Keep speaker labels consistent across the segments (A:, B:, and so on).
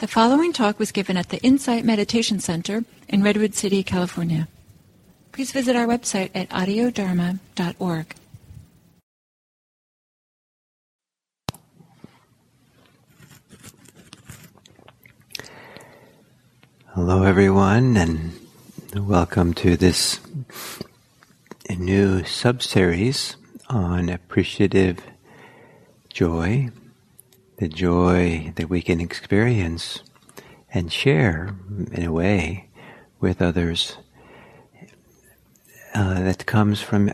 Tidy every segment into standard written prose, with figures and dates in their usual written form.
A: The following talk was given at the Insight Meditation Center in Redwood City, California. Please visit our website at audiodharma.org.
B: Hello everyone, and welcome to this new sub-series on appreciative joy, the joy that we can experience and share in a way with others that comes from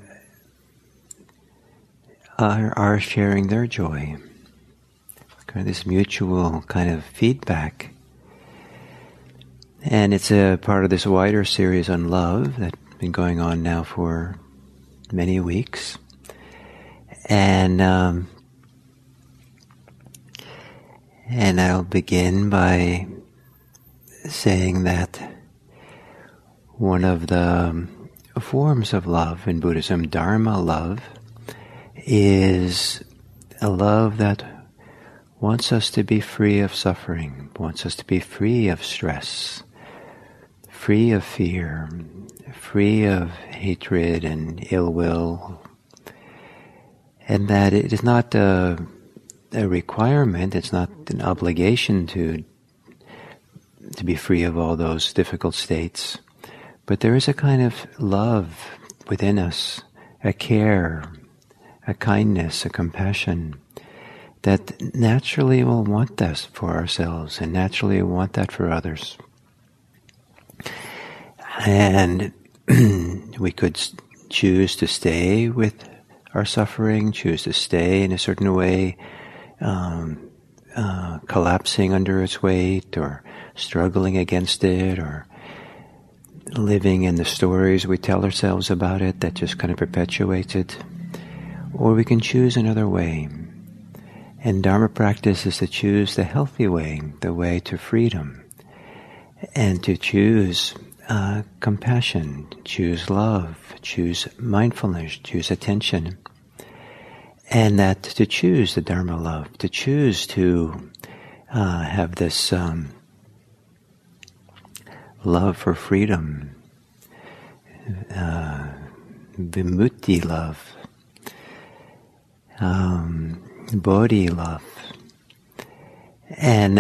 B: our sharing their joy. Kind of this mutual kind of feedback. And it's a part of this wider series on love that's been going on now for many weeks. And I'll begin by saying that one of the forms of love in Buddhism, Dharma love, is a love that wants us to be free of suffering, wants us to be free of stress, free of fear, free of hatred and ill will, and that it is not a requirement, it's not an obligation to be free of all those difficult states, but there is a kind of love within us, a care, a kindness, a compassion that naturally will want this for ourselves and naturally will want that for others. And we could choose to stay with our suffering, choose to stay in a certain way, collapsing under its weight, or struggling against it, or living in the stories we tell ourselves about it that just kind of perpetuates it. Or we can choose another way. And Dharma practice is to choose the healthy way, the way to freedom, and to choose compassion, choose love, choose mindfulness, choose attention. And that to choose the Dharma love, to choose to have this love for freedom, vimutti love, bodhi love. And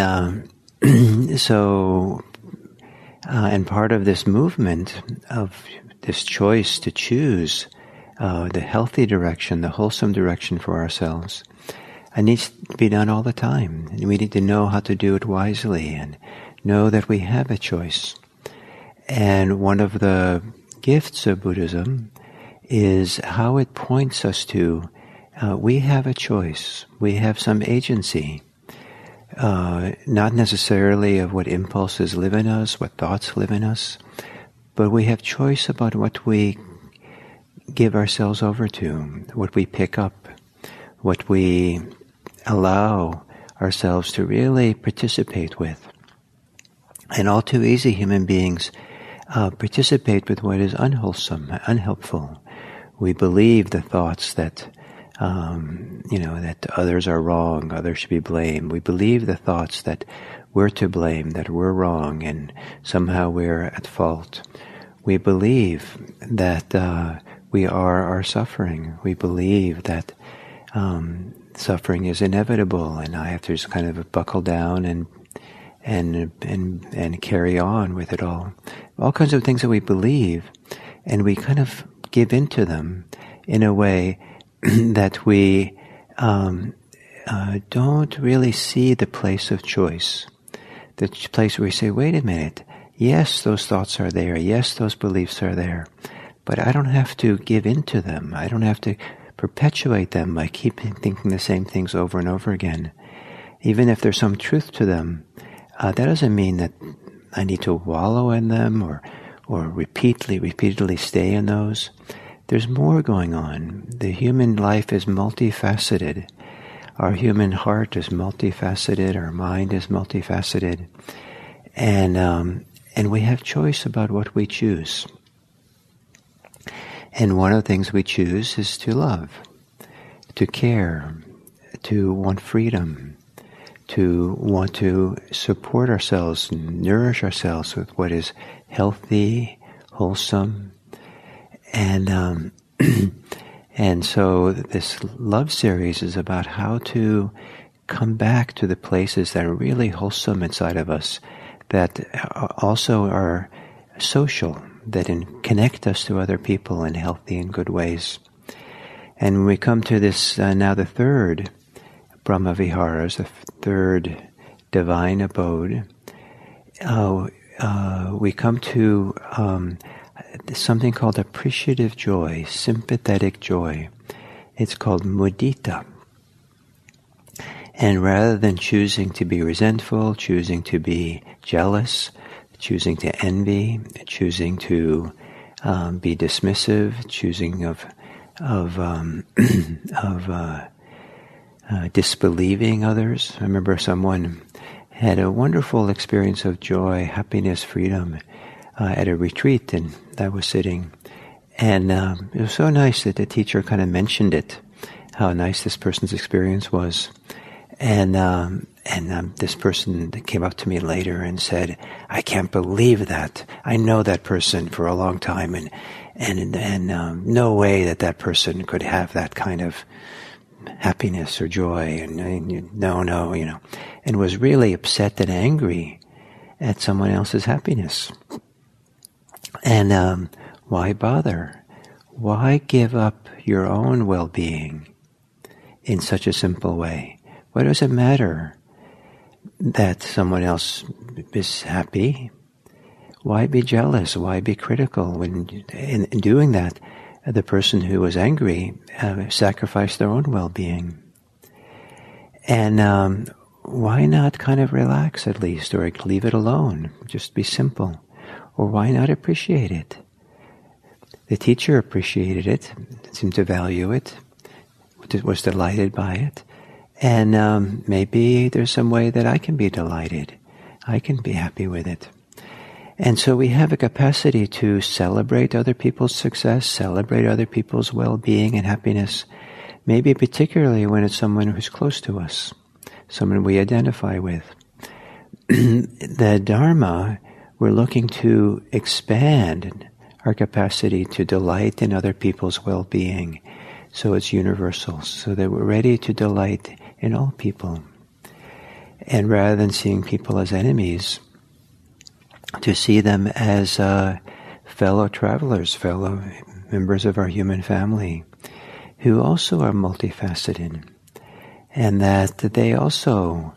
B: and part of this movement of this choice to choose the healthy direction, the wholesome direction for ourselves, it needs to be done all the time. And we need to know how to do it wisely and know that we have a choice. And one of the gifts of Buddhism is how it points us to we have a choice. We have some agency. Not necessarily of what impulses live in us, what thoughts live in us, but we have choice about what we give ourselves over to, what we pick up, what we allow ourselves to really participate with. And all too easy, human beings participate with what is unwholesome, unhelpful. We believe the thoughts that that others are wrong, others should be blamed. We believe the thoughts that we're to blame, that we're wrong, and somehow we're at fault. We believe that we are our suffering. We believe that suffering is inevitable, and I have to just kind of buckle down and carry on with it all. All kinds of things that we believe, and we kind of give into them in a way that we don't really see the place of choice, the place where we say, wait a minute, yes, those thoughts are there, yes, those beliefs are there, but I don't have to give into them. I don't have to perpetuate them by keeping thinking the same things over and over again. Even if there's some truth to them, that doesn't mean that I need to wallow in them or repeatedly stay in those. There's more going on. The human life is multifaceted. Our human heart is multifaceted. Our mind is multifaceted. And we have choice about what we choose. And one of the things we choose is to love, to care, to want freedom, to want to support ourselves, nourish ourselves with what is healthy, wholesome, and and so this love series is about how to come back to the places that are really wholesome inside of us, that also are social, that connect us to other people in healthy and good ways. And when we come to this, now the third Brahma Viharas, the third divine abode, we come to something called appreciative joy, sympathetic joy. It's called mudita. And rather than choosing to be resentful, choosing to be jealous, choosing to envy, choosing to be dismissive, choosing of disbelieving others. I remember someone had a wonderful experience of joy, happiness, freedom at a retreat, and I was sitting. And it was so nice that the teacher kind of mentioned it, how nice this person's experience was. And this person came up to me later and said, "I can't believe that. I know that person for a long time, and no way that person could have that kind of happiness or joy, and no, and was really upset and angry at someone else's happiness. And why bother? Why give up your own well-being in such a simple way? What does it matter that someone else is happy? Why be jealous? Why be critical? When in doing that, the person who was angry sacrificed their own well-being. And why not kind of relax at least, or leave it alone? Just be simple. Or why not appreciate it? The teacher appreciated it, seemed to value it, was delighted by it. And maybe there's some way that I can be delighted. I can be happy with it. And so we have a capacity to celebrate other people's success, celebrate other people's well-being and happiness, maybe particularly when it's someone who's close to us, someone we identify with. The Dharma, we're looking to expand our capacity to delight in other people's well-being, so it's universal, so that we're ready to delight in all people. And rather than seeing people as enemies, to see them as fellow travelers, fellow members of our human family, who also are multifaceted, and that they also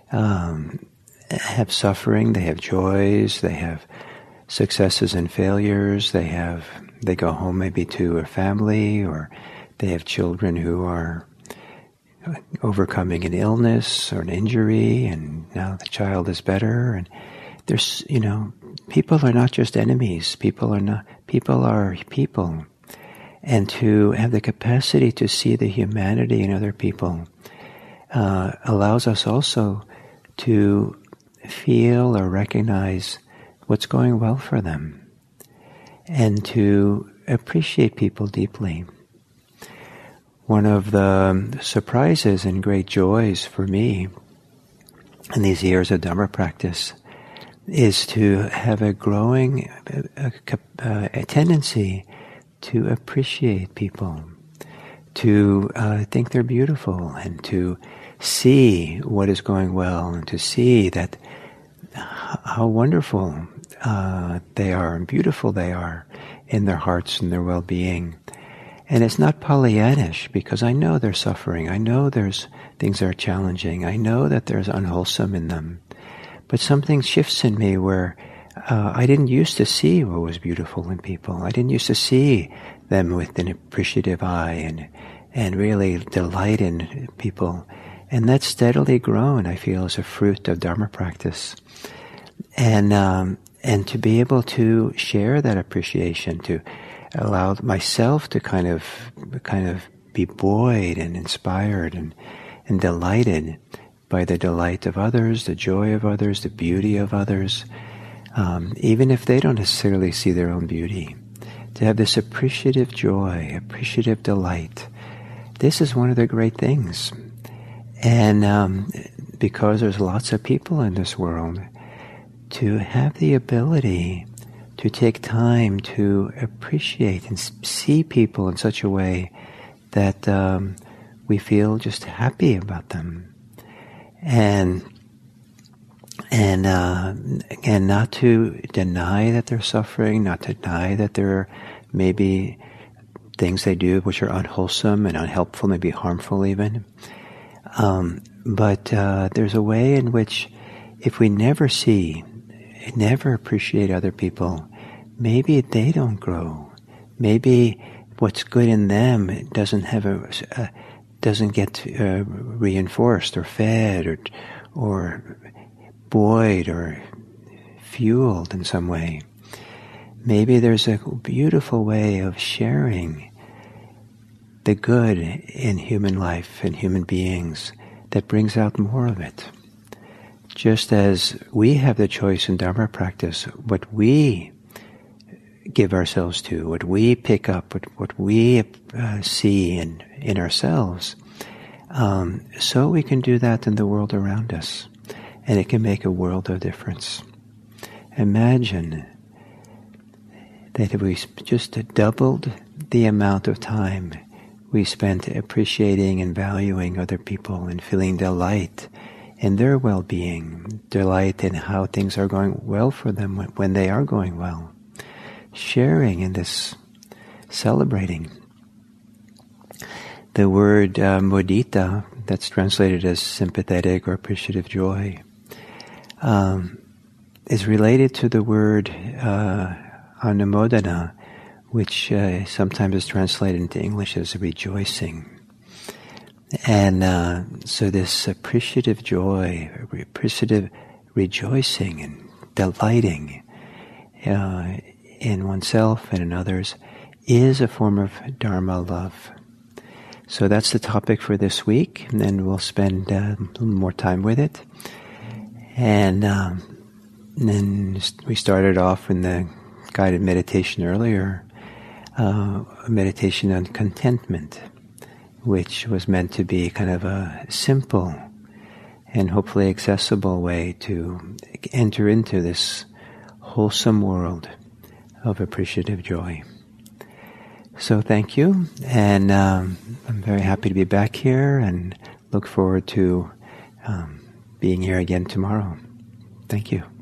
B: have suffering, they have joys, they have successes and failures, they go home maybe to a family, or they have children who are overcoming an illness or an injury, and now the child is better. And there's, people are not just enemies. People are people. And to have the capacity to see the humanity in other people allows us also to feel or recognize what's going well for them, and to appreciate people deeply. One of the surprises and great joys for me in these years of Dhamma practice is to have a growing a tendency to appreciate people, to think they're beautiful, and to see what is going well, and to see that how wonderful they are and beautiful they are in their hearts and their well-being. And it's not Pollyannish, because I know they're suffering. I know there's things that are challenging. I know that there's unwholesome in them. But something shifts in me where I didn't used to see what was beautiful in people. I didn't used to see them with an appreciative eye and really delight in people. And that's steadily grown, I feel, as a fruit of Dharma practice. And to be able to share that appreciation, to allow myself to kind of be buoyed and inspired and delighted by the delight of others, the joy of others, the beauty of others, even if they don't necessarily see their own beauty. To have this appreciative joy, appreciative delight, this is one of the great things. And because there's lots of people in this world, to have the ability to take time to appreciate and see people in such a way that we feel just happy about them. And again, not to deny that they're suffering, not to deny that there are maybe things they do which are unwholesome and unhelpful, maybe harmful even. But there's a way in which if we never appreciate other people, maybe they don't grow. Maybe what's good in them doesn't get reinforced or fed or buoyed or fueled in some way. Maybe there's a beautiful way of sharing the good in human life and human beings that brings out more of it. Just as we have the choice in Dharma practice, what we give ourselves to, what we pick up, what we see in ourselves, so we can do that in the world around us. And it can make a world of difference. Imagine that if we just doubled the amount of time we spent appreciating and valuing other people and feeling delight in their well-being, delight in how things are going well for them when they are going well, sharing in this, celebrating. The word mudita, that's translated as sympathetic or appreciative joy, is related to the word anumodana, which sometimes is translated into English as rejoicing. And so this appreciative joy, appreciative rejoicing and delighting in oneself and in others is a form of Dharma love. So that's the topic for this week, and then we'll spend a little more time with it. And then we started off in the guided meditation earlier, a meditation on contentment, which was meant to be kind of a simple and hopefully accessible way to enter into this wholesome world of appreciative joy. So thank you, and I'm very happy to be back here and look forward to being here again tomorrow. Thank you.